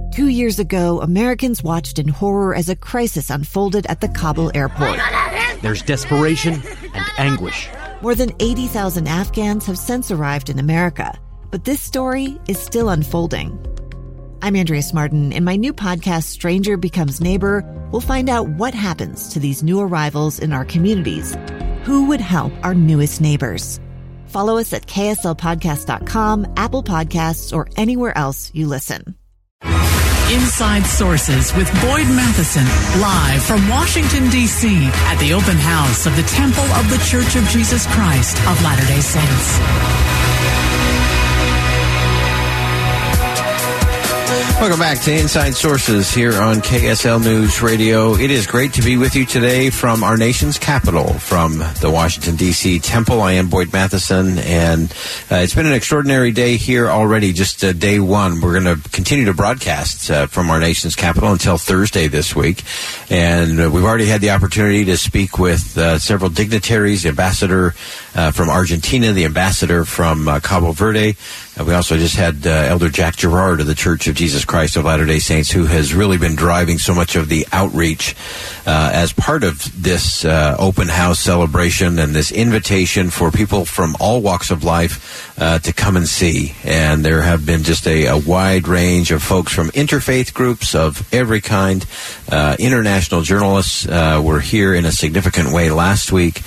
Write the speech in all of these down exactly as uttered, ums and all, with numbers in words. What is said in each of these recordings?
Two years ago, Americans watched in horror as a crisis unfolded at the Kabul airport. There's desperation and anguish. More than eighty thousand Afghans have since arrived in America, but this story is still unfolding. I'm Andrea Smartin. In my new podcast, Stranger Becomes Neighbor, we'll find out what happens to these new arrivals in our communities. Who would help our newest neighbors? Follow us at K S L podcast dot com, Apple Podcasts, or anywhere else you listen. Inside Sources with Boyd Matheson, live from Washington, D C at the open house of the Temple of the Church of Jesus Christ of Latter-day Saints. Welcome back to Inside Sources here on K S L News Radio. It is great to be with you today from our nation's capital, from the Washington, D C Temple. I am Boyd Matheson, and uh, it's been an extraordinary day here already, just uh, day one. We're going to continue to broadcast uh, from our nation's capital until Thursday this week, and uh, we've already had the opportunity to speak with uh, several dignitaries, the ambassador uh, from Argentina, the ambassador from uh, Cabo Verde. Uh, we also just had uh, Elder Jack Gerard of the Church of Jesus Christ of Latter-day Saints, who has really been driving so much of the outreach uh, as part of this uh, open house celebration and this invitation for people from all walks of life uh, to come and see. And there have been just a, a wide range of folks from interfaith groups of every kind. Uh, international journalists uh, were here in a significant way last week.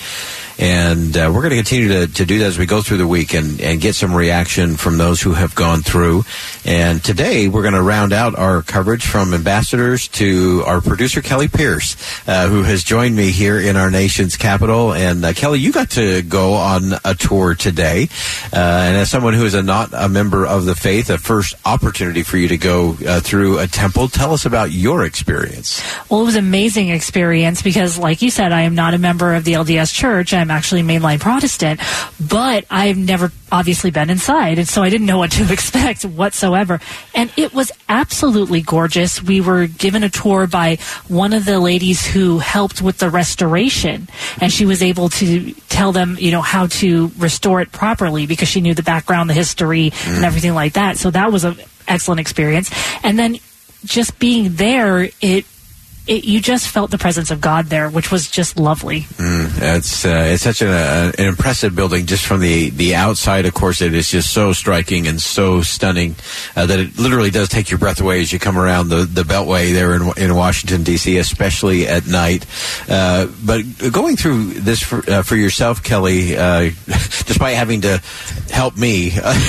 And uh, we're going to continue to, to do that as we go through the week and, and get some reaction from those who have gone through. And today we're going to round out our coverage from ambassadors to our producer, Kelly Pierce, uh, who has joined me here in our nation's capital. And uh, Kelly, you got to go on a tour today. Uh, and as someone who is a, not a member of the faith, a first opportunity for you to go uh, through a temple. Tell us about your experience. Well, it was an amazing experience because, like you said, I am not a member of the L D S Church. I'm actually mainline Protestant, but I've never obviously been inside, and so I didn't know what to expect whatsoever. And it was absolutely gorgeous. We were given a tour by one of the ladies who helped with the restoration, and she was able to tell them, you know, how to restore it properly because she knew the background, the history, mm. and everything like that. So that was an excellent experience. And then just being there, it It, you just felt the presence of God there, which was just lovely. Mm, it's uh, it's such an, uh, an impressive building just from the, the outside. Of course, it is just so striking and so stunning uh, that it literally does take your breath away as you come around the, the Beltway there in, in Washington, D C, especially at night. Uh, but going through this for, uh, for yourself, Kelly, uh, despite having to help me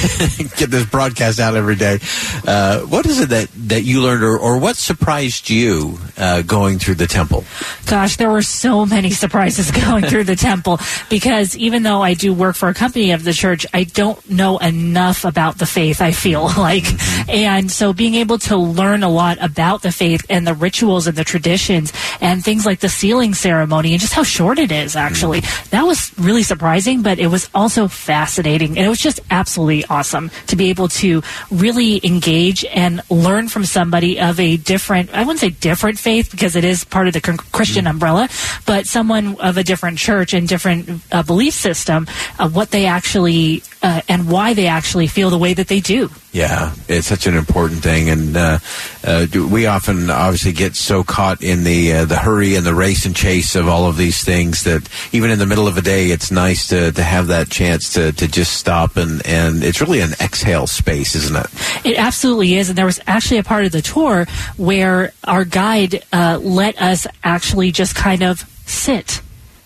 get this broadcast out every day, uh, what is it that, that you learned, or, or what surprised you uh, going through the temple? Gosh, there were so many surprises going through the temple because even though I do work for a company of the church, I don't know enough about the faith, I feel like. Mm-hmm. And so being able to learn a lot about the faith and the rituals and the traditions and things like the sealing ceremony and just how short it is, actually, mm-hmm. that was really surprising, but it was also fascinating. And it was just absolutely awesome to be able to really engage and learn from somebody of a different, I wouldn't say different faith, because it is part of the Christian umbrella, but someone of a different church and different uh, belief system, uh, what they actually uh, and why they actually feel the way that they do. Yeah, it's such an important thing, and uh, uh, we often obviously get so caught in the uh, the hurry and the race and chase of all of these things that even in the middle of a day, it's nice to, to have that chance to, to just stop, and, and it's really an exhale space, isn't it? It absolutely is, and there was actually a part of the tour where our guide uh, let us actually just kind of sit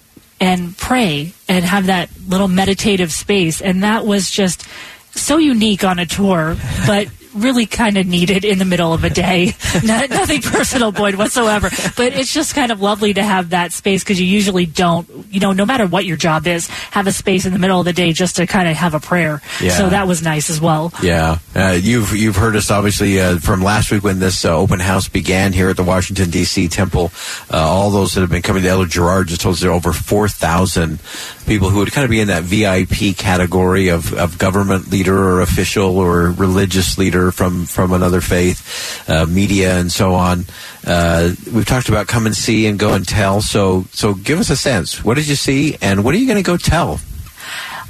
and pray and have that little meditative space, and that was just so unique on a tour, but really kind of needed in the middle of a day. Not, nothing personal, Boyd, whatsoever. But it's just kind of lovely to have that space because you usually don't, you know, no matter what your job is, have a space in the middle of the day just to kind of have a prayer. Yeah. So that was nice as well. Yeah. Uh, you've you've heard us, obviously, uh, from last week when this uh, open house began here at the Washington, D C Temple. Uh, all those that have been coming to Elder Gerard just told us there are over four thousand people who would kind of be in that V I P category of, of government leader or official or religious leader from, from another faith, uh, media and so on. Uh, we've talked about come and see and go and tell. So, so give us a sense. What did you see and what are you going to go tell?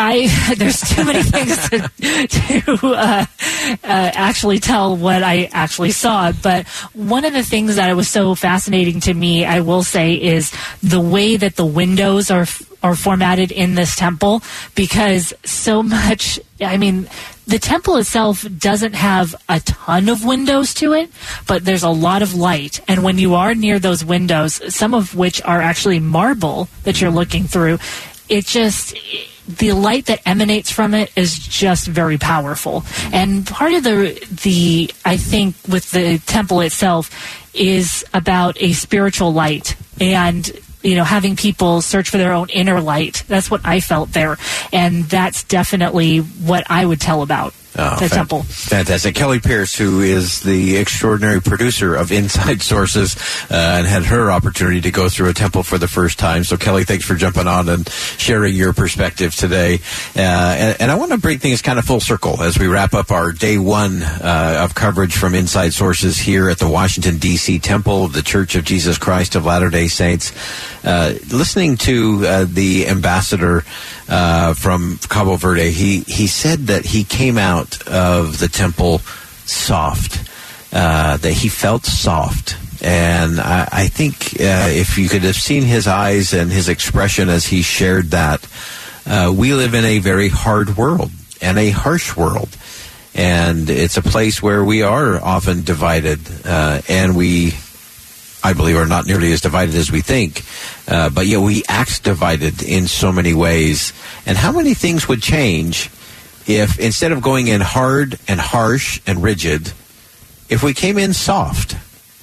I there's too many things to, to uh, uh, actually tell what I actually saw. But one of the things that was so fascinating to me, I will say, is the way that the windows are are formatted in this temple, because so much, I mean, the temple itself doesn't have a ton of windows to it, but there's a lot of light. And when you are near those windows, some of which are actually marble that you're looking through, it just, the light that emanates from it is just very powerful. And part of the, the I think, with the temple itself is about a spiritual light, and you know, having people search for their own inner light. That's what I felt there. And that's definitely what I would tell about oh, the fa- temple. Fantastic. Kelly Pierce, who is the extraordinary producer of Inside Sources, uh, and had her opportunity to go through a temple for the first time. So, Kelly, thanks for jumping on and sharing your perspective today. Uh, and, and I want to bring things kind of full circle as we wrap up our day one uh, of coverage from Inside Sources here at the Washington, D C Temple of the Church of Jesus Christ of Latter-day Saints. Uh, listening to uh, the ambassador uh, from Cabo Verde, he, he said that he came out of the temple soft, uh, that he felt soft. And I, I think uh, if you could have seen his eyes and his expression as he shared that, uh, we live in a very hard world and a harsh world. And it's a place where we are often divided, uh, and we, I believe, are not nearly as divided as we think. Uh, but yet we act divided in so many ways. And how many things would change if, instead of going in hard and harsh and rigid, if we came in soft?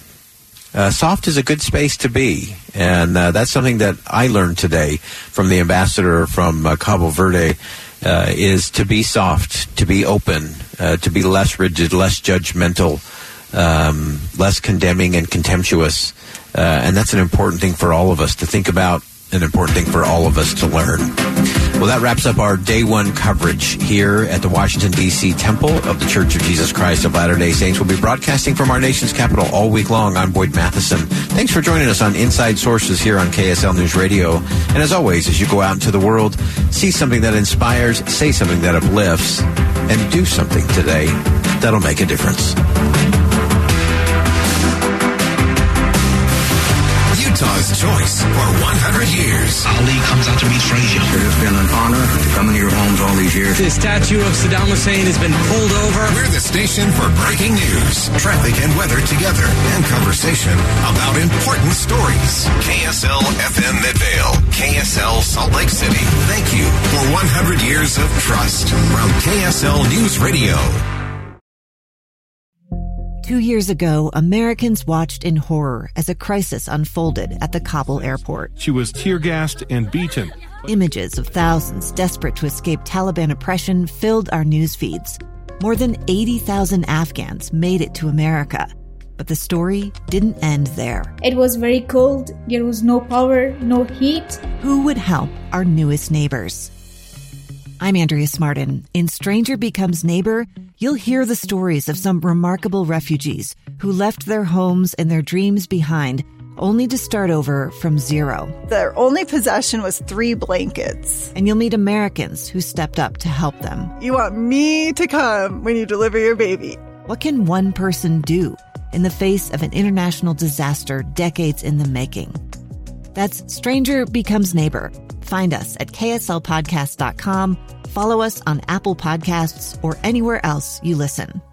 Uh, soft is a good space to be. And uh, that's something that I learned today from the ambassador from uh, Cabo Verde, uh, is to be soft, to be open, uh, to be less rigid, less judgmental, Um, less condemning and contemptuous. Uh, and that's an important thing for all of us to think about, an important thing for all of us to learn. Well, that wraps up our day one coverage here at the Washington, D C Temple of the Church of Jesus Christ of Latter-day Saints. We'll be broadcasting from our nation's capital all week long. I'm Boyd Matheson. Thanks for joining us on Inside Sources here on K S L News Radio. And as always, as you go out into the world, see something that inspires, say something that uplifts, and do something today that'll make a difference. Utah's choice for one hundred years. Ali comes out to meet Frazier. It has been an honor to come into your homes all these years. The statue of Saddam Hussein has been pulled over. We're the station for breaking news, traffic and weather together, and conversation about important stories. K S L F M Midvale, K S L Salt Lake City. Thank you for one hundred years of trust from K S L News Radio. Two years ago, Americans watched in horror as a crisis unfolded at the Kabul airport. She was tear-gassed and beaten. Images of thousands desperate to escape Taliban oppression filled our news feeds. More than eighty thousand Afghans made it to America. But the story didn't end there. It was very cold. There was no power, no heat. Who would help our newest neighbors? I'm Andrea Smartin. In Stranger Becomes Neighbor, you'll hear the stories of some remarkable refugees who left their homes and their dreams behind, only to start over from zero. Their only possession was three blankets. And you'll meet Americans who stepped up to help them. You want me to come when you deliver your baby. What can one person do in the face of an international disaster decades in the making? That's Stranger Becomes Neighbor. Find us at K S L podcast dot com. Follow us on Apple Podcasts or anywhere else you listen.